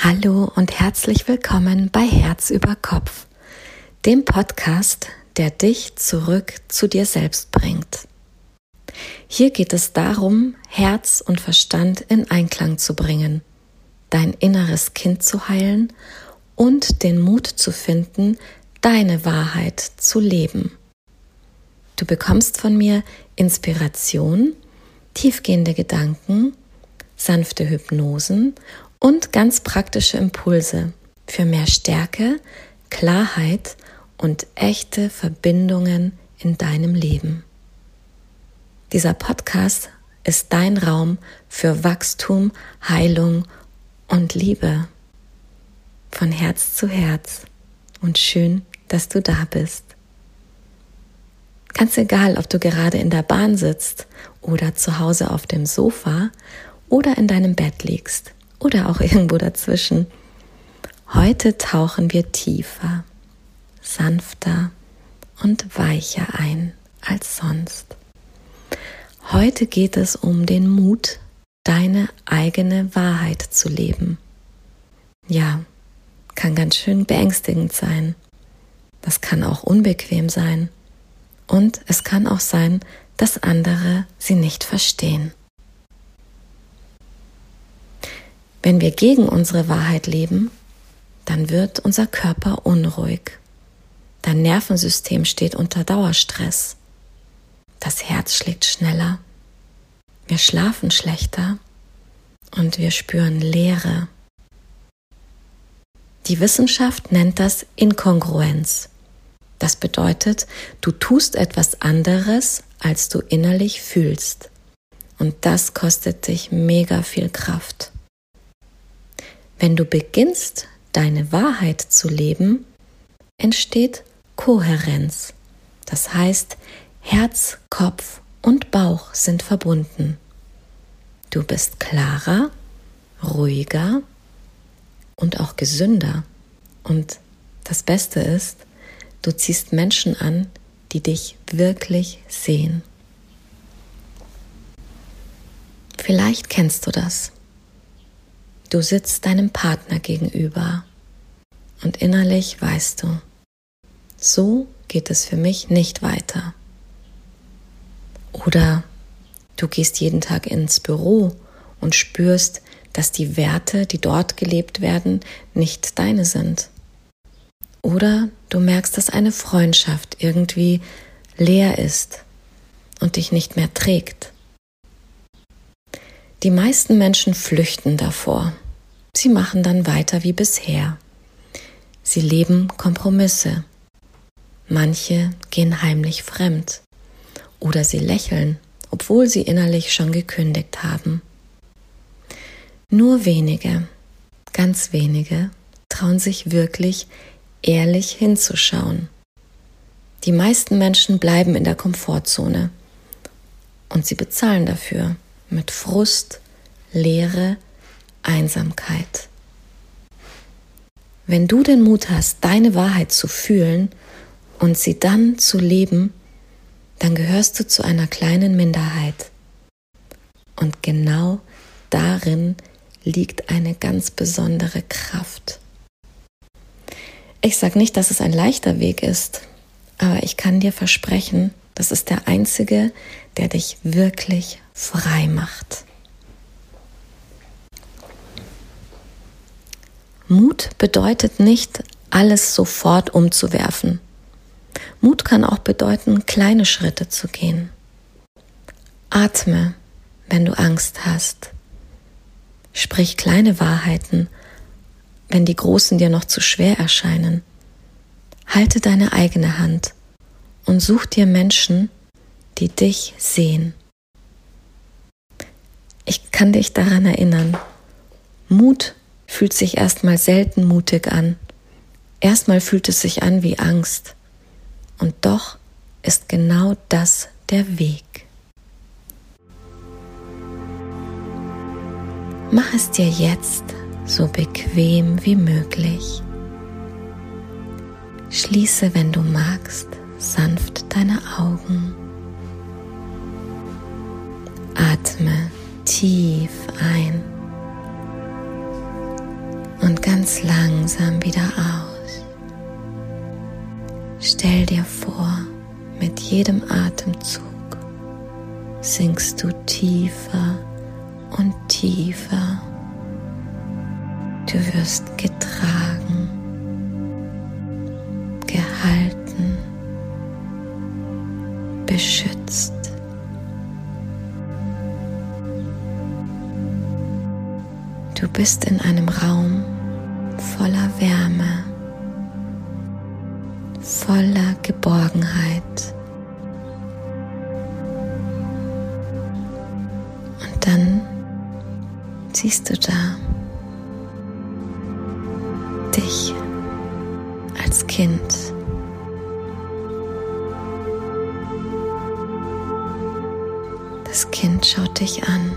Hallo und herzlich willkommen bei Herz über Kopf, dem Podcast, der dich zurück zu dir selbst bringt. Hier geht es darum, Herz und Verstand in Einklang zu bringen, dein inneres Kind zu heilen und den Mut zu finden, deine Wahrheit zu leben. Du bekommst von mir Inspiration, tiefgehende Gedanken, sanfte Hypnosen und ganz praktische Impulse für mehr Stärke, Klarheit und echte Verbindungen in deinem Leben. Dieser Podcast ist dein Raum für Wachstum, Heilung und Liebe. Von Herz zu Herz und schön, dass du da bist. Ganz egal, ob du gerade in der Bahn sitzt oder zu Hause auf dem Sofa oder in deinem Bett liegst oder auch irgendwo dazwischen. Heute tauchen wir tiefer, sanfter und weicher ein als sonst. Heute geht es um den Mut, deine eigene Wahrheit zu leben. Ja, kann ganz schön beängstigend sein. Das kann auch unbequem sein. Und es kann auch sein, dass andere sie nicht verstehen. Wenn wir gegen unsere Wahrheit leben, dann wird unser Körper unruhig. Dein Nervensystem steht unter Dauerstress. Das Herz schlägt schneller. Wir schlafen schlechter und wir spüren Leere. Die Wissenschaft nennt das Inkongruenz. Das bedeutet, du tust etwas anderes, als du innerlich fühlst. Und das kostet dich mega viel Kraft. Wenn du beginnst, deine Wahrheit zu leben, entsteht Kohärenz. Das heißt, Herz, Kopf und Bauch sind verbunden. Du bist klarer, ruhiger und auch gesünder. Und das Beste ist, du ziehst Menschen an, die dich wirklich sehen. Vielleicht kennst du das. Du sitzt deinem Partner gegenüber und innerlich weißt du, so geht es für mich nicht weiter. Oder du gehst jeden Tag ins Büro und spürst, dass die Werte, die dort gelebt werden, nicht deine sind. Oder du merkst, dass eine Freundschaft irgendwie leer ist und dich nicht mehr trägt. Die meisten Menschen flüchten davor. Sie machen dann weiter wie bisher. Sie leben Kompromisse. Manche gehen heimlich fremd. Oder sie lächeln, obwohl sie innerlich schon gekündigt haben. Nur wenige, ganz wenige, trauen sich wirklich ehrlich hinzuschauen. Die meisten Menschen bleiben in der Komfortzone und sie bezahlen dafür mit Frust, Leere, Einsamkeit. Wenn du den Mut hast, deine Wahrheit zu fühlen und sie dann zu leben, dann gehörst du zu einer kleinen Minderheit. Und genau darin liegt eine ganz besondere Kraft. Ich sage nicht, dass es ein leichter Weg ist, aber ich kann dir versprechen, das ist der einzige, der dich wirklich frei macht. Mut bedeutet nicht, alles sofort umzuwerfen. Mut kann auch bedeuten, kleine Schritte zu gehen. Atme, wenn du Angst hast. Sprich kleine Wahrheiten, wenn die großen dir noch zu schwer erscheinen. Halte deine eigene Hand und such dir Menschen, die dich sehen. Ich kann dich daran erinnern, Mut fühlt sich erstmal selten mutig an. Erstmal fühlt es sich an wie Angst. Und doch ist genau das der Weg. Mach es dir jetzt so bequem wie möglich. Schließe, wenn du magst, sanft deine Augen. Atme tief ein und langsam wieder aus. Stell dir vor, mit jedem Atemzug sinkst du tiefer und tiefer. Du wirst getragen, gehalten, beschützt. Du bist in einem Raum voller Wärme, voller Geborgenheit. Und dann siehst du da dich als Kind. Das Kind schaut dich an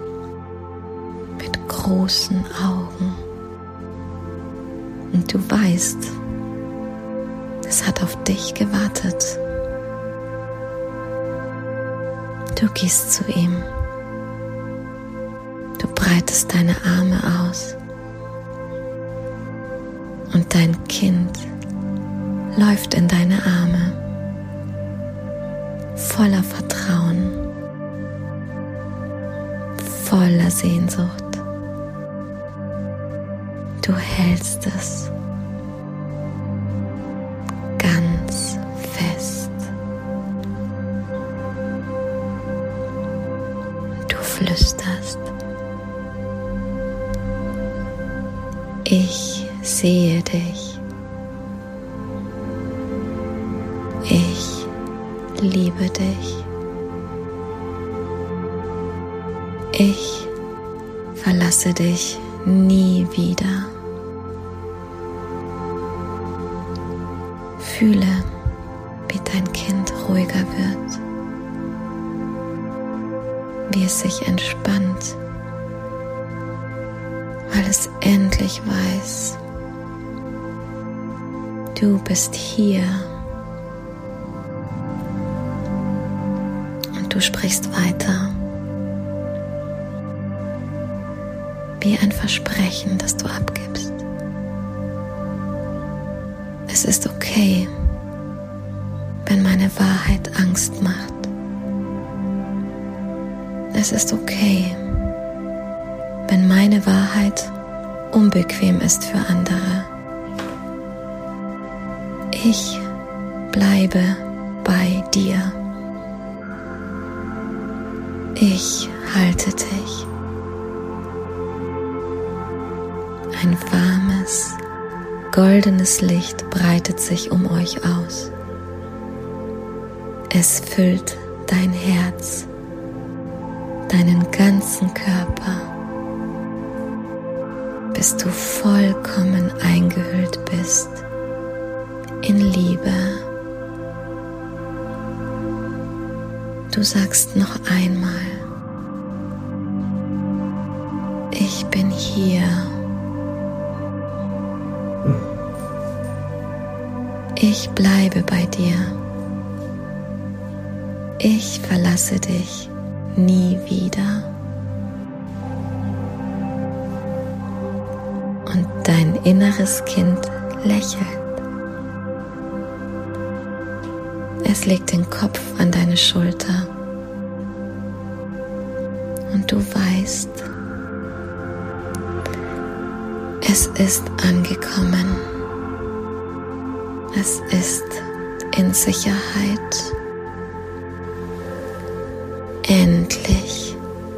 mit großen Augen und du weißt, es hat auf dich gewartet. Du gehst zu ihm, du breitest deine Arme aus und dein Kind läuft in deine Arme voller Vertrauen, voller Sehnsucht. Du hältst es ganz fest. Du flüsterst: Ich sehe dich. Ich liebe dich. Ich verlasse dich nie wieder. Fühle, wie dein Kind ruhiger wird, wie es sich entspannt, weil es endlich weiß, du bist hier. Und du sprichst weiter, wie ein Versprechen, das du abgibst. Es ist okay, wenn meine Wahrheit Angst macht. Es ist okay, wenn meine Wahrheit unbequem ist für andere. Ich bleibe bei dir. Ich halte dich. Ein warmes, goldenes Licht breitet sich um euch aus. Es füllt dein Herz, deinen ganzen Körper, bis du vollkommen eingehüllt bist in Liebe. Du sagst noch einmal: Ich bin hier. Ich bleibe bei dir. Ich verlasse dich nie wieder. Und dein inneres Kind lächelt. Es legt den Kopf an deine Schulter. Und du weißt, es ist angekommen. Es ist in Sicherheit. Endlich.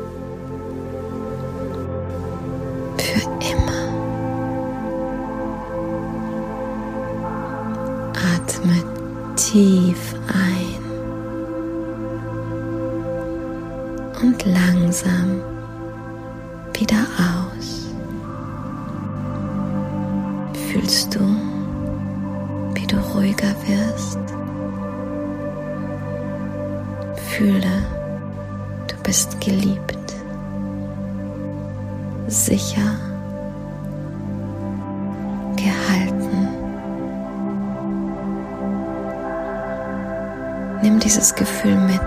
Für immer. Atme tief ein und langsam wieder aus. Fühlst du, wie du ruhiger wirst? Fühle, du bist geliebt, sicher, gehalten. Nimm dieses Gefühl mit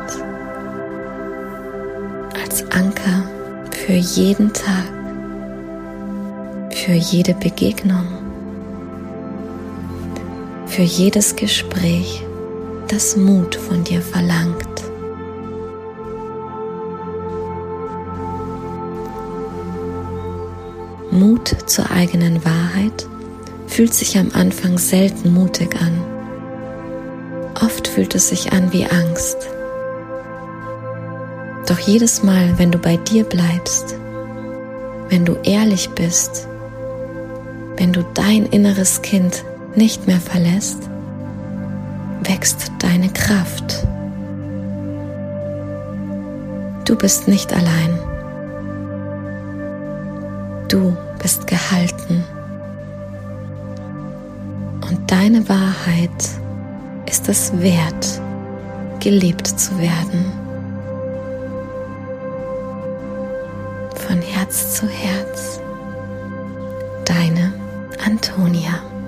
als Anker für jeden Tag, für jede Begegnung, für jedes Gespräch, das Mut von dir verlangt. Mut zur eigenen Wahrheit fühlt sich am Anfang selten mutig an. Oft fühlt es sich an wie Angst. Doch jedes Mal, wenn du bei dir bleibst, wenn du ehrlich bist, wenn du dein inneres Kind nicht mehr verlässt, wächst deine Kraft. Du bist nicht allein. Du bist gehalten. Und deine Wahrheit ist es wert, gelebt zu werden. Von Herz zu Herz. Deine Antonia.